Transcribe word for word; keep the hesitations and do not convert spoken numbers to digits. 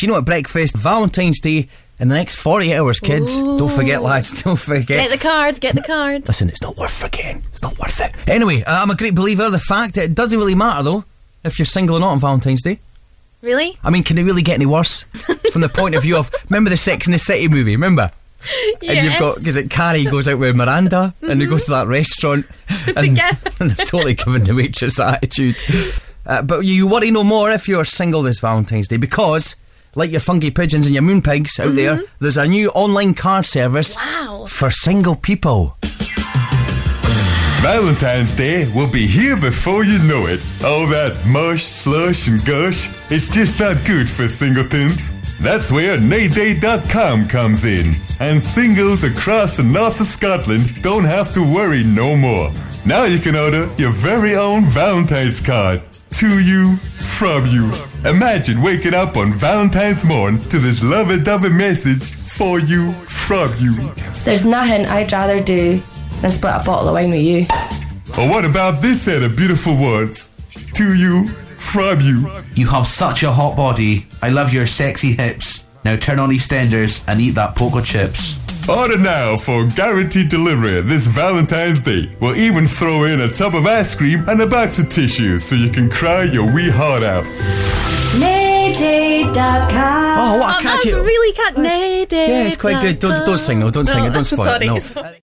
Do you know what, breakfast, Valentine's Day in the next forty-eight hours, kids. Ooh. Don't forget, lads, don't forget. Get the card, get the card. Listen, it's not worth forgetting. It's not worth it. Anyway, I'm a great believer of the fact that it doesn't really matter, though, if you're single or not on Valentine's Day. Really? I mean, can it really get any worse? From the point of view of, remember the Sex and the City movie, remember? Yes. And you've got, because Carrie goes out with Miranda, mm-hmm. and they go to that restaurant, and, and they've totally given the waitress attitude. Uh, but you worry no more if you're single this Valentine's Day, because, like your funky pigeons and your moon pigs out mm-hmm. there, there's a new online card service wow. for single people. Valentine's Day will be here before you know it. All that mush, slush and gush, it's just not good for singletons. That's where Nayday dot com comes in. And singles across the north of Scotland don't have to worry no more. Now you can order your very own Valentine's card. To you, from you. Imagine waking up on Valentine's morn to this lovey-dovey message for you, from you. There's nothing I'd rather do than split a bottle of wine with you. Or what about this set of beautiful words? To you, from you. You have such a hot body. I love your sexy hips. Now turn on EastEnders and eat that poker chips. Order now for guaranteed delivery this Valentine's Day. We'll even throw in a tub of ice cream and a box of tissues so you can cry your wee heart out. Nayday dot com. Oh, what a Oh, catchy. that's really cat. Nayday. Yeah, it's quite good. Don't, don't sing, though. Don't sing it. Don't spoil Sorry. it. No. Sorry.